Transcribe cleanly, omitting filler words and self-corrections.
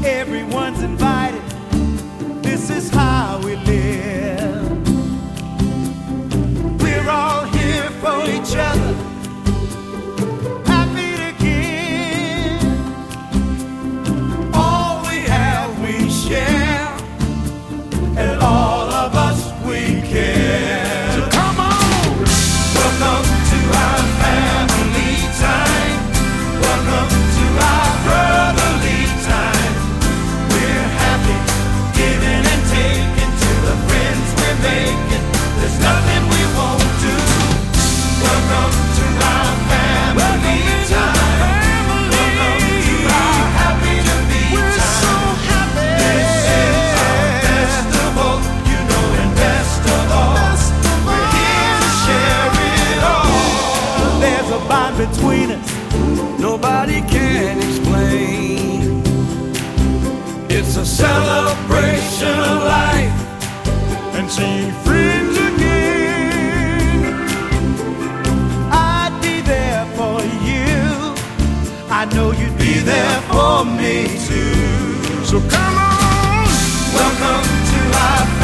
Everyone's invited. This is how we live. We're all here for each other, happy to give. All we have we share, and all of us we care. So come on, welcome to our family time. Welcome to our brotherly time. We're happy, giving and taking to the friends we're making. There's nothing we won't do. Welcome to our family time. Welcome to our happy to be time. We're so happy. This is our festival, you know, and best of all, we're here to share it all. There's a bond between us nobody can explain. It's a celebration of life and seeing friends again. I'd be there for you, I know you'd be there for me too. So come on, welcome to our